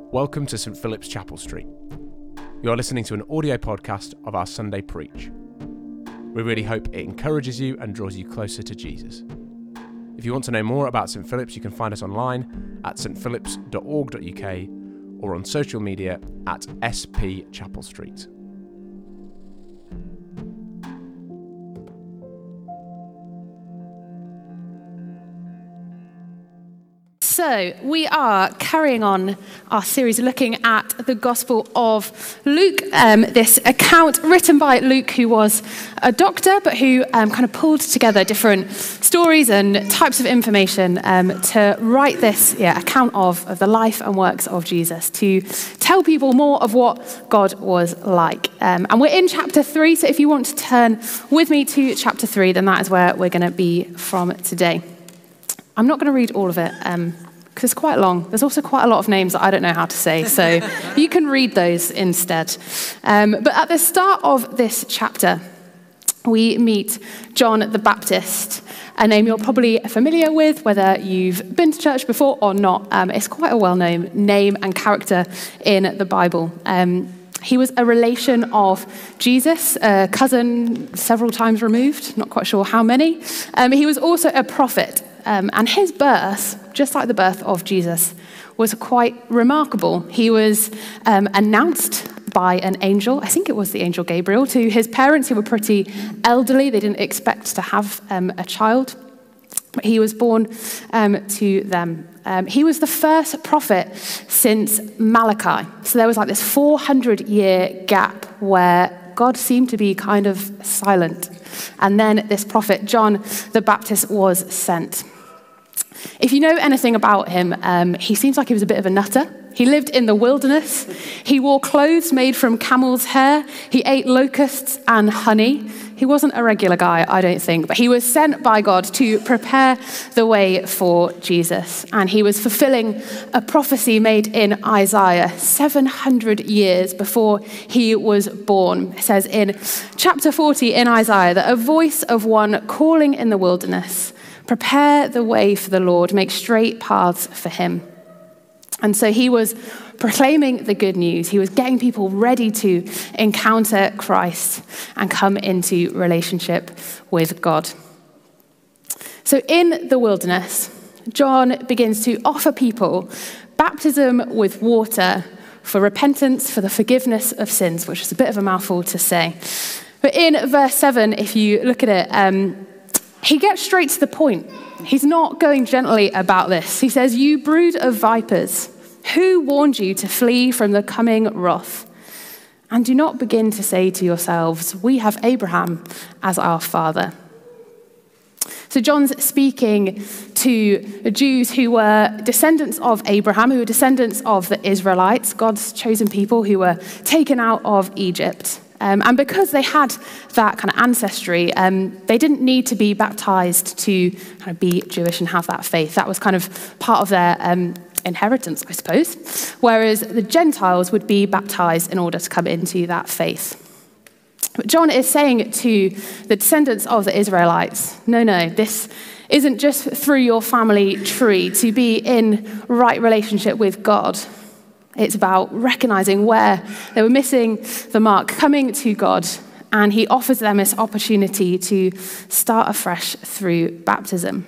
Welcome to St Philip's Chapel Street. You are listening to an audio podcast of our Sunday Preach. We really hope it encourages you and draws you closer to Jesus. If you want to know more about St Philip's, you can find us online at stphilips.org.uk or on social media at SP Chapel Street. So we are carrying on our series looking at the Gospel of Luke, this account written by Luke, who was a doctor, but who kind of pulled together different stories and types of information to write this account of the life and works of Jesus, to tell people more of what God was like. And we're in chapter 3, so if you want to turn with me to chapter 3, then that is where we're going to be from today. I'm not going to read all of it, because it's quite long. There's also quite a lot of names that I don't know how to say, so you can read those instead. But at the start of this chapter, we meet John the Baptist, a name you're probably familiar with, whether you've been to church before or not. It's quite a well-known name and character in the Bible. He was a relation of Jesus, a cousin several times removed, not quite sure how many. He was also a prophet. And his birth, just like the birth of Jesus, was quite remarkable. He was announced by an angel, I think it was the angel Gabriel, to his parents who were pretty elderly. They didn't expect to have a child, but he was born to them. He was the first prophet since Malachi. So there was like this 400-year gap where God seemed to be kind of silent. And then this prophet, John the Baptist, was sent. If you know anything about him, he seems like he was a bit of a nutter. He lived in the wilderness. He wore clothes made from camel's hair. He ate locusts and honey. He wasn't a regular guy, I don't think, but he was sent by God to prepare the way for Jesus. And he was fulfilling a prophecy made in Isaiah 700 years before he was born. It says in chapter 40 in Isaiah that a voice of one calling in the wilderness, prepare the way for the Lord, make straight paths for him. And so he was proclaiming the good news. He was getting people ready to encounter Christ and come into relationship with God. So in the wilderness, John begins to offer people baptism with water for repentance, for the forgiveness of sins, which is a bit of a mouthful to say. But in verse 7, if you look at it, he gets straight to the point. He's not going gently about this. He says, "You brood of vipers, who warned you to flee from the coming wrath? And do not begin to say to yourselves, we have Abraham as our father." So John's speaking to Jews who were descendants of Abraham, who were descendants of the Israelites, God's chosen people who were taken out of Egypt. And because they had that kind of ancestry, they didn't need to be baptized to kind of be Jewish and have that faith. That was kind of part of their inheritance, I suppose. Whereas the Gentiles would be baptized in order to come into that faith. But John is saying to the descendants of the Israelites, no, this isn't just through your family tree to be in right relationship with God. It's about recognizing where they were missing the mark, coming to God, and he offers them this opportunity to start afresh through baptism.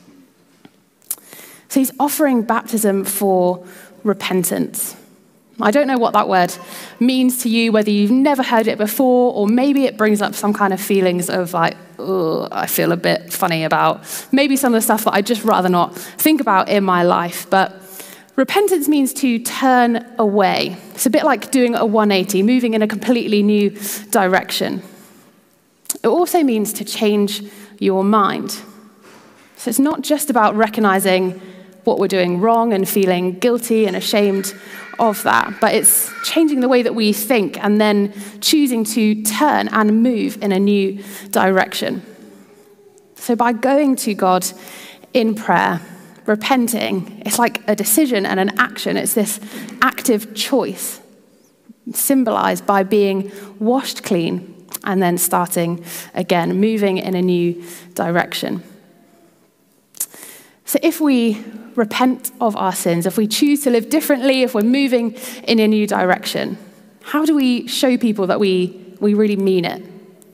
So he's offering baptism for repentance. I don't know what that word means to you, whether you've never heard it before, or maybe it brings up some kind of feelings of like, oh, I feel a bit funny about maybe some of the stuff that I'd just rather not think about in my life. But repentance means to turn away. It's a bit like doing a 180, moving in a completely new direction. It also means to change your mind. So it's not just about recognizing what we're doing wrong and feeling guilty and ashamed of that, but it's changing the way that we think and then choosing to turn and move in a new direction. So by going to God in prayer, repenting, it's like a decision and an action. It's this active choice, symbolized by being washed clean and then starting again, moving in a new direction. So if we repent of our sins, if we choose to live differently, if we're moving in a new direction, how do we show people that we really mean it?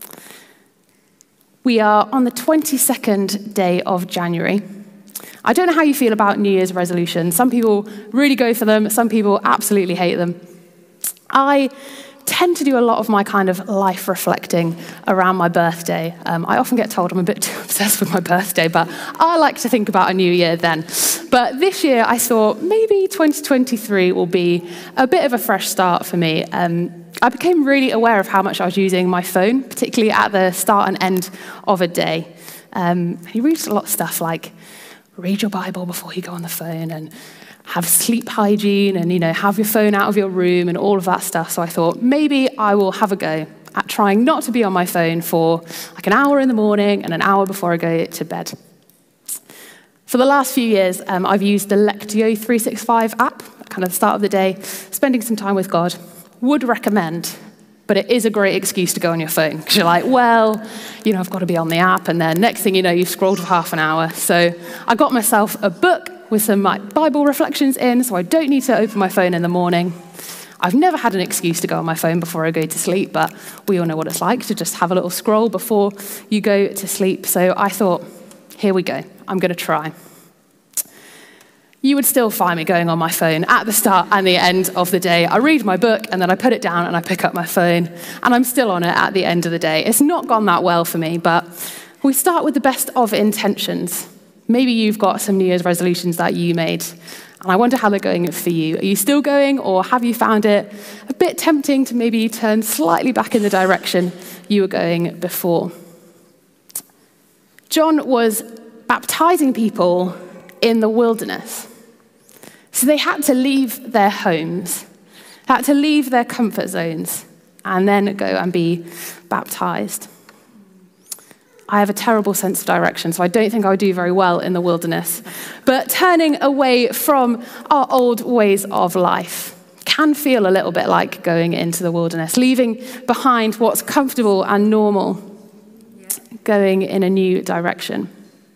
We are on the 22nd day of January. I don't know how you feel about New Year's resolutions. Some people really go for them. Some people absolutely hate them. I tend to do a lot of my kind of life reflecting around my birthday. I often get told I'm a bit too obsessed with my birthday, but I like to think about a new year then. But this year I thought maybe 2023 will be a bit of a fresh start for me. I became really aware of how much I was using my phone, particularly at the start and end of a day. He reads a lot of stuff like read your Bible before you go on the phone and have sleep hygiene and, have your phone out of your room and all of that stuff. So I thought maybe I will have a go at trying not to be on my phone for like an hour in the morning and an hour before I go to bed. For the last few years, I've used the Lectio 365 app at kind of the start of the day, spending some time with God. Would recommend, but it is a great excuse to go on your phone because you're like, well, I've got to be on the app, and then next thing you know, you've scrolled for half an hour. So I got myself a book with some Bible reflections in, so I don't need to open my phone in the morning. I've never had an excuse to go on my phone before I go to sleep, but we all know what it's like to just have a little scroll before you go to sleep. So I thought, here we go, I'm going to try. You would still find me going on my phone at the start and the end of the day. I read my book, and then I put it down, and I pick up my phone, and I'm still on it at the end of the day. It's not gone that well for me, but we start with the best of intentions. Maybe you've got some New Year's resolutions that you made, and I wonder how they're going for you. Are you still going, or have you found it a bit tempting to maybe turn slightly back in the direction you were going before? John was baptizing people in the wilderness. So they had to leave their homes, had to leave their comfort zones, and then go and be baptized. I have a terrible sense of direction, so I don't think I would do very well in the wilderness. But turning away from our old ways of life can feel a little bit like going into the wilderness, leaving behind what's comfortable and normal, going in a new direction.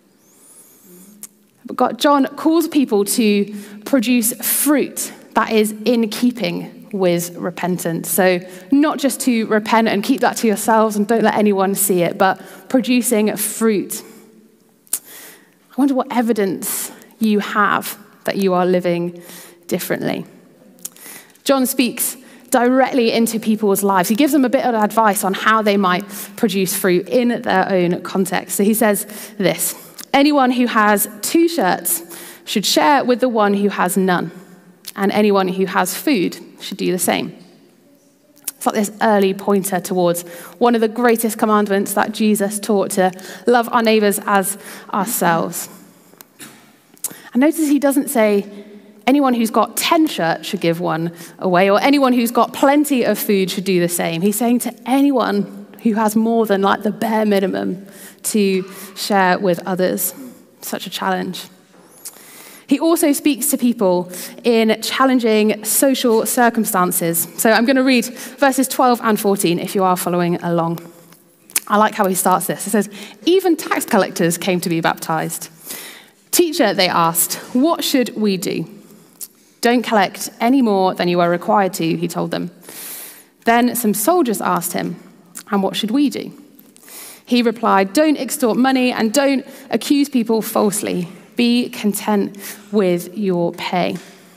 But John calls people to produce fruit that is in keeping with repentance. So not just to repent and keep that to yourselves and don't let anyone see it, but producing fruit. I wonder what evidence you have that you are living differently. John speaks directly into people's lives. He gives them a bit of advice on how they might produce fruit in their own context. So he says this: anyone who has 2 shirts should share with the one who has none, and anyone who has food should do the same. It's like this early pointer towards one of the greatest commandments that Jesus taught, to love our neighbors as ourselves. And notice he doesn't say anyone who's got 10 shirts should give one away, or anyone who's got plenty of food should do the same. He's saying to anyone who has more than the bare minimum to share with others. Such a challenge. He also speaks to people in challenging social circumstances. So I'm going to read verses 12 and 14 if you are following along. I like how he starts this. It says, even tax collectors came to be baptized. Teacher, they asked, what should we do? Don't collect any more than you are required to, he told them. Then some soldiers asked him, and what should we do? He replied, don't extort money and don't accuse people falsely. Be content with your pay.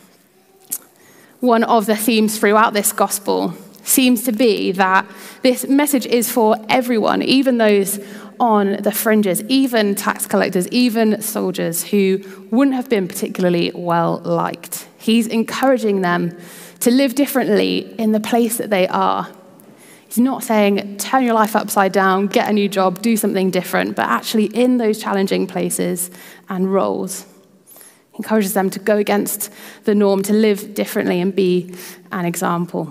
One of the themes throughout this gospel seems to be that this message is for everyone, even those on the fringes, even tax collectors, even soldiers who wouldn't have been particularly well liked. He's encouraging them to live differently in the place that they are. He's not saying, turn your life upside down, get a new job, do something different, but actually in those challenging places and roles. He encourages them to go against the norm, to live differently and be an example.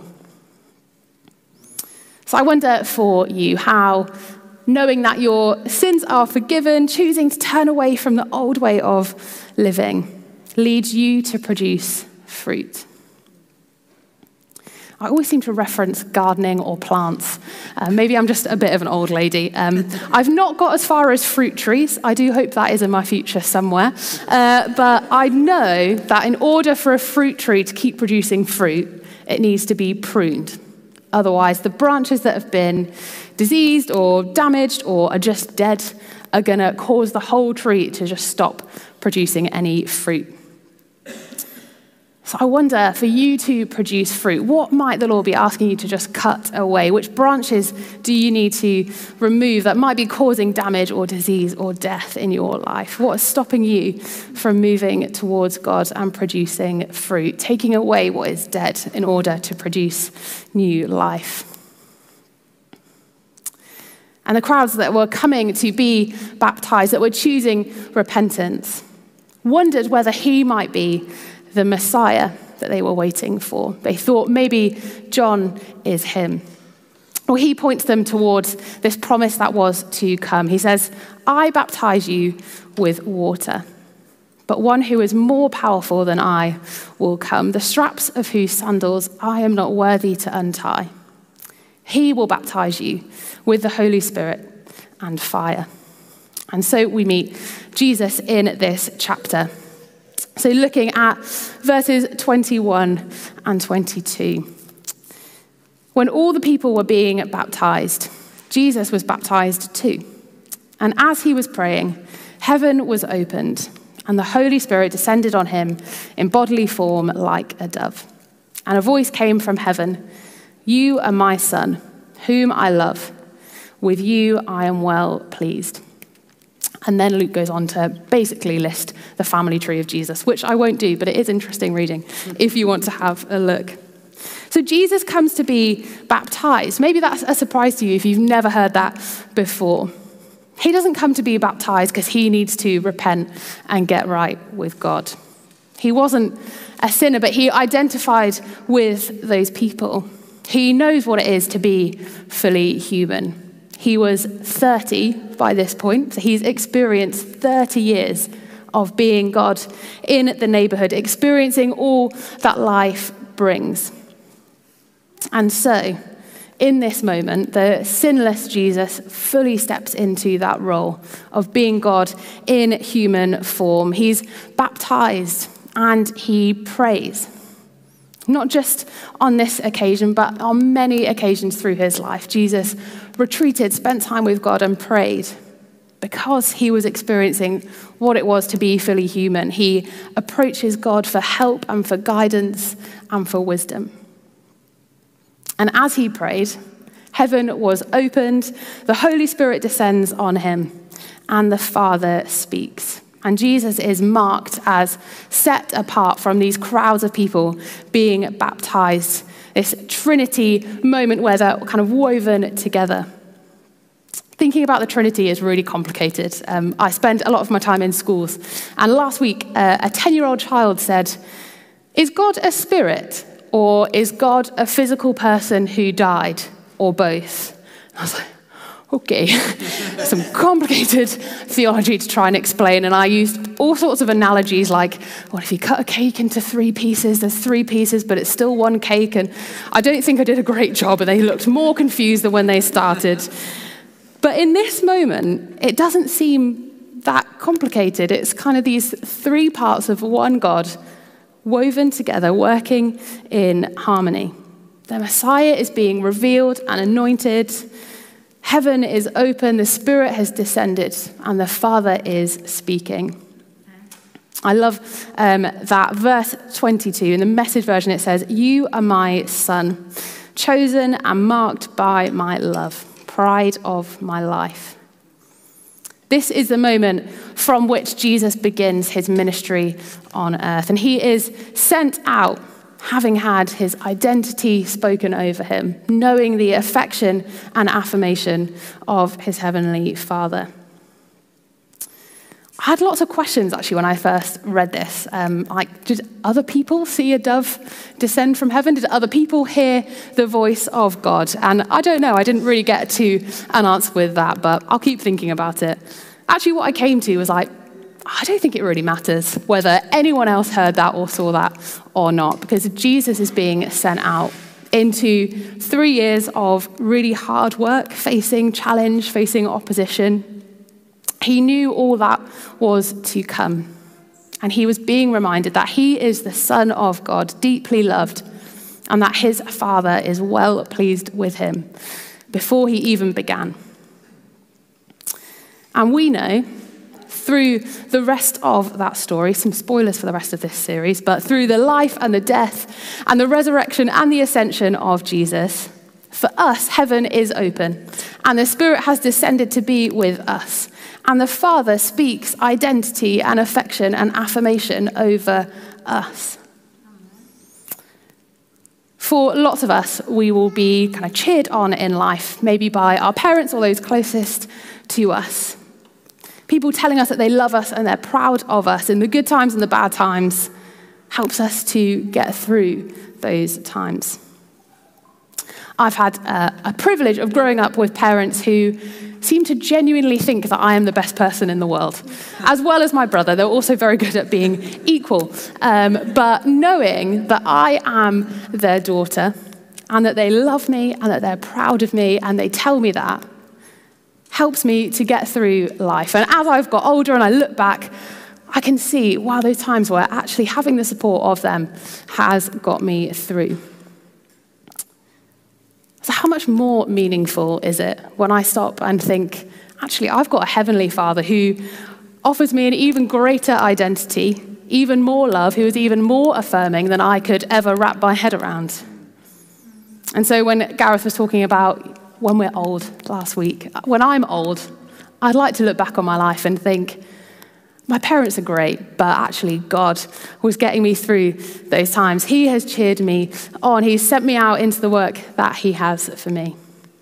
So I wonder for you how, knowing that your sins are forgiven, choosing to turn away from the old way of living, leads you to produce fruit. I always seem to reference gardening or plants. Maybe I'm just a bit of an old lady. I've not got as far as fruit trees. I do hope that is in my future somewhere. But I know that in order for a fruit tree to keep producing fruit, it needs to be pruned. Otherwise, the branches that have been diseased or damaged or are just dead are going to cause the whole tree to just stop producing any fruit. So I wonder, for you to produce fruit, what might the Lord be asking you to just cut away? Which branches do you need to remove that might be causing damage or disease or death in your life? What is stopping you from moving towards God and producing fruit, taking away what is dead in order to produce new life? And the crowds that were coming to be baptized, that were choosing repentance, wondered whether he might be the Messiah that they were waiting for. They thought maybe John is him. Well, he points them towards this promise that was to come. He says, I baptize you with water, but one who is more powerful than I will come, the straps of whose sandals I am not worthy to untie. He will baptize you with the Holy Spirit and fire. And so we meet Jesus in this chapter. So looking at verses 21 and 22. When all the people were being baptized, Jesus was baptized too. And as he was praying, heaven was opened, and the Holy Spirit descended on him in bodily form like a dove. And a voice came from heaven, "You are my son, whom I love. With you I am well pleased." And then Luke goes on to basically list the family tree of Jesus, which I won't do, but it is interesting reading if you want to have a look. So Jesus comes to be baptized. Maybe that's a surprise to you if you've never heard that before. He doesn't come to be baptized because he needs to repent and get right with God. He wasn't a sinner, but he identified with those people. He knows what it is to be fully human. He was 30 by this point, so he's experienced 30 years of being God in the neighborhood, experiencing all that life brings. And so, in this moment, the sinless Jesus fully steps into that role of being God in human form. He's baptized and he prays. Not just on this occasion, but on many occasions through his life. Jesus retreated, spent time with God and prayed because he was experiencing what it was to be fully human. He approaches God for help and for guidance and for wisdom. And as he prayed, heaven was opened, the Holy Spirit descends on him, and the Father speaks. And Jesus is marked as set apart from these crowds of people being baptized, this Trinity moment where they're kind of woven together. Thinking about the Trinity is really complicated. I spend a lot of my time in schools. And last week, a 10-year-old child said, "Is God a spirit, or is God a physical person who died, or both?" I was like, okay, some complicated theology to try and explain. And I used all sorts of analogies like, well, if you cut a cake into 3 pieces, there's 3 pieces, but it's still one cake. And I don't think I did a great job, and they looked more confused than when they started. But in this moment, it doesn't seem that complicated. It's kind of these 3 parts of one God woven together, working in harmony. The Messiah is being revealed and anointed. Heaven is open, the Spirit has descended, and the Father is speaking. I love that verse 22. In the Message version, it says, "You are my son, chosen and marked by my love, pride of my life." This is the moment from which Jesus begins his ministry on earth, and he is sent out having had his identity spoken over him, knowing the affection and affirmation of his heavenly Father. I had lots of questions, actually, when I first read this. Did other people see a dove descend from heaven? Did other people hear the voice of God? And I don't know, I didn't really get to an answer with that, but I'll keep thinking about it. Actually, what I came to was I don't think it really matters whether anyone else heard that or saw that or not, because Jesus is being sent out into 3 years of really hard work, facing challenge, facing opposition. He knew all that was to come. And he was being reminded that he is the Son of God, deeply loved, and that his Father is well pleased with him before he even began. And we know through the rest of that story, some spoilers for the rest of this series, but through the life and the death and the resurrection and the ascension of Jesus, for us, heaven is open, and the Spirit has descended to be with us. And the Father speaks identity and affection and affirmation over us. For lots of us, we will be kind of cheered on in life, maybe by our parents or those closest to us. People telling us that they love us and they're proud of us in the good times and the bad times helps us to get through those times. I've had a privilege of growing up with parents who seem to genuinely think that I am the best person in the world, as well as my brother. They're also very good at being equal. But knowing that I am their daughter and that they love me and that they're proud of me and they tell me that helps me to get through life. And as I've got older and I look back, I can see, wow, those times where actually having the support of them has got me through. So how much more meaningful is it when I stop and think, actually, I've got a heavenly Father who offers me an even greater identity, even more love, who is even more affirming than I could ever wrap my head around. And so when Gareth was talking about when we're old last week, when I'm old, I'd like to look back on my life and think, my parents are great, but actually God was getting me through those times. He has cheered me on. He's sent me out into the work that he has for me.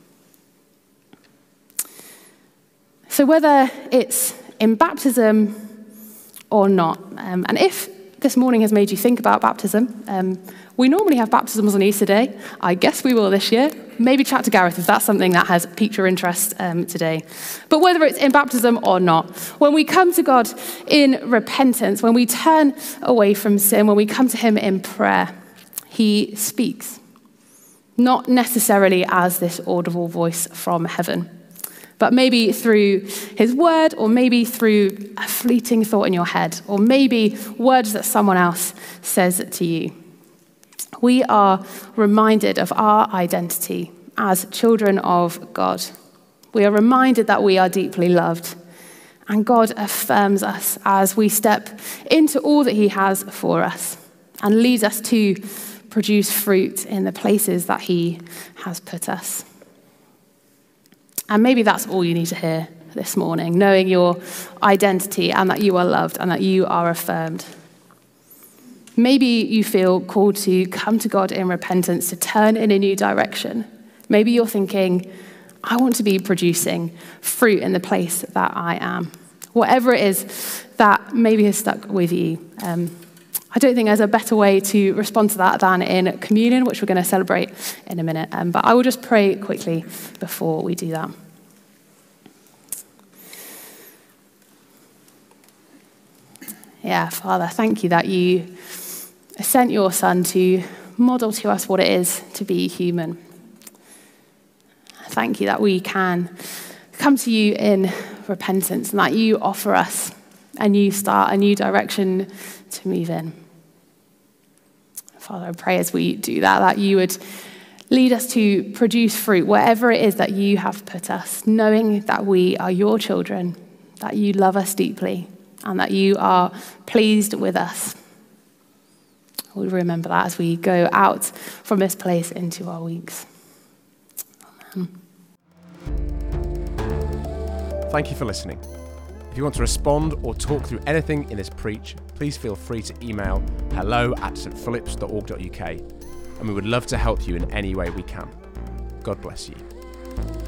So whether it's in baptism or not, and if this morning has made you think about baptism, we normally have baptisms on Easter Day. I guess we will this year. Maybe chat to Gareth if that's something that has piqued your interest today. But whether it's in baptism or not, when we come to God in repentance, when we turn away from sin, when we come to him in prayer, he speaks. Not necessarily as this audible voice from heaven, but maybe through his word, or maybe through a fleeting thought in your head, or maybe words that someone else says to you. We are reminded of our identity as children of God. We are reminded that we are deeply loved, and God affirms us as we step into all that he has for us and leads us to produce fruit in the places that he has put us. And maybe that's all you need to hear this morning, knowing your identity and that you are loved and that you are affirmed. Maybe you feel called to come to God in repentance, to turn in a new direction. Maybe you're thinking, I want to be producing fruit in the place that I am. Whatever it is that maybe has stuck with you. I don't think there's a better way to respond to that than in communion, which we're going to celebrate in a minute. But I will just pray quickly before we do that. Yeah, Father, thank you that you sent your Son to model to us what it is to be human. Thank you that we can come to you in repentance and that you offer us a new start, a new direction to move in. Father, I pray as we do that, that you would lead us to produce fruit wherever it is that you have put us, knowing that we are your children, that you love us deeply, and that you are pleased with us. We'll remember that as we go out from this place into our weeks. Amen. Thank you for listening. If you want to respond or talk through anything in this preach, please feel free to email hello@stphillips.org.uk, and we would love to help you in any way we can. God bless you.